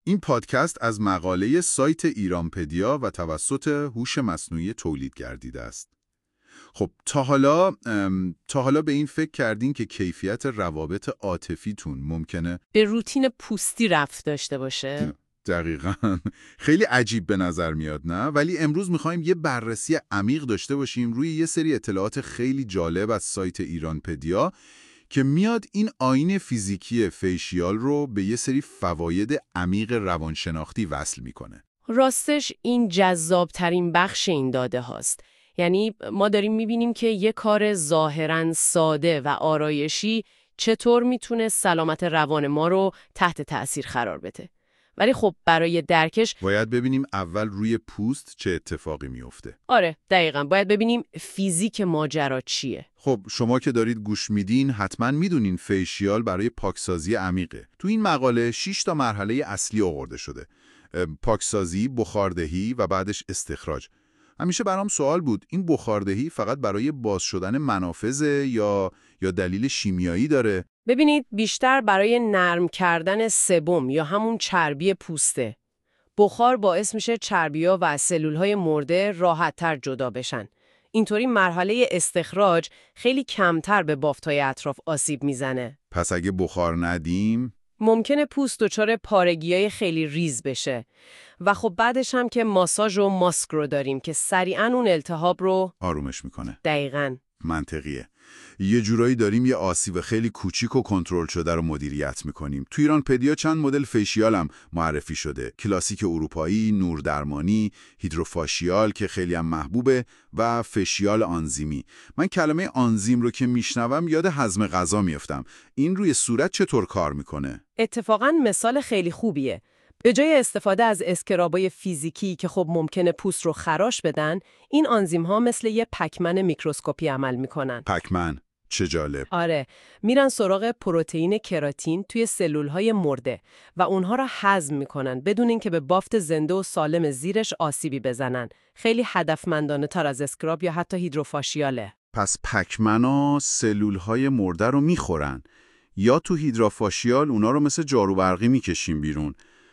این پادکست از مقاله سایت ایرانپدیا و توسط هوش مصنوعی تولید گردیده است. خب تا حالا به این فکر کردین که کیفیت روابط عاطفیتون ممکنه به روتین پوستی ربط داشته باشه؟ دقیقاً. خیلی عجیب به نظر میاد نه؟ ولی امروز میخوایم یه بررسی عمیق داشته باشیم روی یه سری اطلاعات خیلی جالب از سایت ایرانپدیا که میاد این آیین فیزیکی فیشیال رو به یه سری فواید عمیق روانشناختی وصل میکنه. راستش این جذابترین بخش این داده هاست. یعنی ما داریم میبینیم که یه کار ظاهراً ساده و آرایشی چطور میتونه سلامت روان ما رو تحت تأثیر قرار بده. ولی خب برای درکش باید ببینیم اول روی پوست چه اتفاقی میفته. آره دقیقاً، باید ببینیم فیزیک ماجرا چیه. خب شما که دارید گوش میدین حتما میدونین فیشیال برای پاکسازی عمیقه. تو این مقاله 6 تا مرحله اصلی آورده شده: پاکسازی، بخاردهی و بعدش استخراج. همیشه برام سوال بود این بخاردهی فقط برای باز شدن منافذ یا دلیل شیمیایی داره؟ ببینید بیشتر برای نرم کردن سبم یا همون چربی پوسته. بخار باعث میشه چربی‌ها و سلول‌های مرده راحت‌تر جدا بشن. اینطوری مرحله استخراج خیلی کمتر به بافت‌های اطراف آسیب میزنه. پس اگه بخار ندیم ممکنه پوست دچار پارگیای خیلی ریز بشه. و خب بعدش هم که ماساژ و ماسک رو داریم که سریعاً اون التهاب رو آرومش میکنه. دقیقاً. منطقیه. یه جورایی داریم یه آسیب خیلی کوچیک و کنترل شده رو مدیریت میکنیم. تو ایرانپدیا چند مدل فیشیال هم معرفی شده: کلاسیک اروپایی، نوردرمانی، هیدروفاشیال که خیلی هم محبوبه و فیشیال آنزیمی. من کلمه آنزیم رو که میشنوم یاد هضم غذا میافتم. این روی صورت چطور کار میکنه؟ اتفاقاً مثال خیلی خوبیه. به جای استفاده از اسکرابای فیزیکی که خب ممکنه پوست رو خراش بدن، این آنزیم‌ها مثل یه پکمن میکروسکوپی عمل میکنن. پکمن؟ چه جالب. آره، میرن سراغ پروتئین کراتین توی سلول‌های مرده و اونها را هضم میکنن بدون اینکه به بافت زنده و سالم زیرش آسیبی بزنن. خیلی هدفمندانه تر از اسکراب یا حتی هیدروفاشیاله. پس پکمنا سلول‌های مرده رو میخورن یا تو هیدروفاشیال اونا رو مثل جارو برقی میکشیم بیرون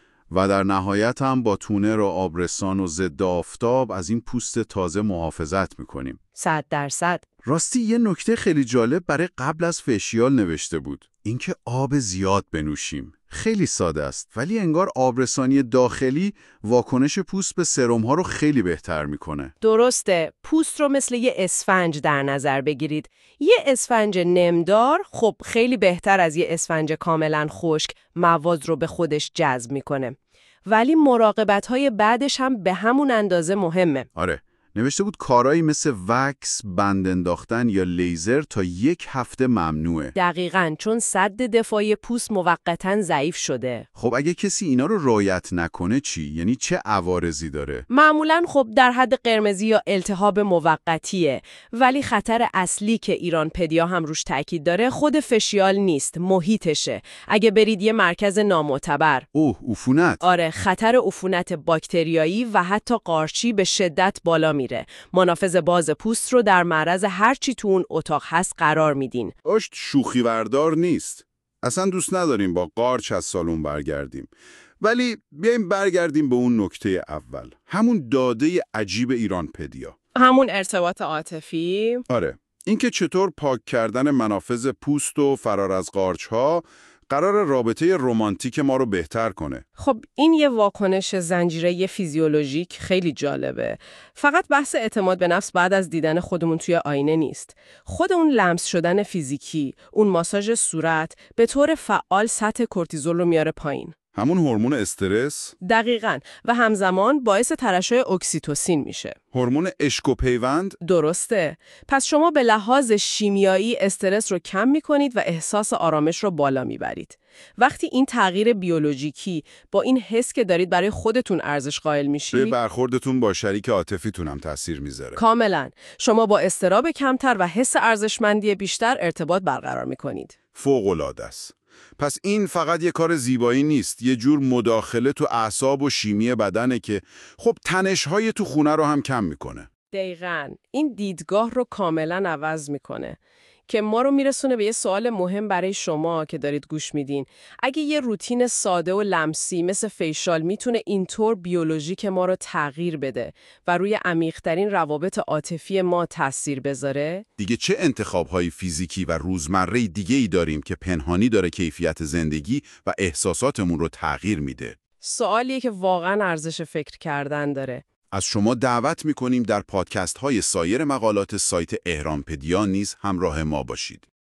و در نهایت هم با تونر و آبرسان و ضد آفتاب از این پوست تازه محافظت میکنیم. 100%. راستی یه نکته خیلی جالب برای قبل از فیشیال نوشته بود: اینکه آب زیاد بنوشیم. خیلی ساده است ولی انگار آبرسانی داخلی واکنش پوست به سرم ها رو خیلی بهتر میکنه. درسته. پوست رو مثل یه اسفنج در نظر بگیرید. یه اسفنج نمدار خب خیلی بهتر از یه اسفنج کاملا خشک مواد رو به خودش جذب میکنه. ولی مراقبت‌های بعدش هم به همون اندازه مهمه. آره. نوشته بود کارایی مثل وکس، بند انداختن یا لیزر تا 1 هفته ممنوعه. دقیقاً، چون سد دفاعی پوست موقتاً ضعیف شده. خب اگه کسی اینا رو رعایت نکنه چی؟ یعنی چه عوارضی داره؟ معمولاً خب در حد قرمزی یا التهاب موقتیه، ولی خطر اصلی که ایرانپدیا هم روش تاکید داره خود فشیال نیست، محیطشه. اگه برید یه مرکز نامعتبر، عفونت. آره، خطر عفونت باکتریایی و حتی قارچی به شدت بالا میره. منافذ باز پوست رو در معرض هر چی تو اون اتاق هست قرار میدین. شوخی بردار نیست. اصلا دوست نداریم با قارچ از سالن برگردیم. ولی بیایم برگردیم به اون نکته اول. همون داده عجیب ایرانپدیا. همون ارتباط عاطفی. آره. اینکه چطور پاک کردن منافذ پوست و فرار از قارچ‌ها قرار رابطه رمانتیک ما رو بهتر کنه. خب این یه واکنش زنجیره فیزیولوژیک خیلی جالبه. فقط بحث اعتماد به نفس بعد از دیدن خودمون توی آینه نیست. خود اون لمس شدن فیزیکی، اون ماساژ صورت به طور فعال سطح کورتیزول رو میاره پایین. همون هورمون استرس؟ دقیقاً، و همزمان باعث ترشح اکسیتوسین میشه. هورمون عشق و پیوند؟ درسته. پس شما به لحاظ شیمیایی استرس رو کم میکنید و احساس آرامش رو بالا میبرید. وقتی این تغییر بیولوژیکی با این حس که دارید برای خودتون ارزش قائل میشید، به برخوردتون با شریک عاطفیتون هم تاثیر میذاره. کاملاً. شما با اضطراب کمتر و حس ارزشمندی بیشتر ارتباط برقرار میکنید. فوق‌العاده است. پس این فقط یه کار زیبایی نیست، یه جور مداخله تو اعصاب و شیمی بدنه که خب تنش‌های تو خونه رو هم کم میکنه. دقیقاً. این دیدگاه رو کاملاً عوض میکنه. که ما رو میرسونه به یه سوال مهم برای شما که دارید گوش میدین. اگه یه روتین ساده و لمسی مثل فیشال میتونه اینطور بیولوژیک ما رو تغییر بده و روی عمیق‌ترین روابط عاطفی ما تاثیر بذاره، دیگه چه انتخاب‌های فیزیکی و روزمره دیگه‌ای داریم که پنهانی داره کیفیت زندگی و احساساتمون رو تغییر میده؟ سوالیه که واقعا ارزش فکر کردن داره. از شما دعوت می‌کنیم در پادکست‌های سایر مقالات سایت اهرام‌پدیا نیز همراه ما باشید.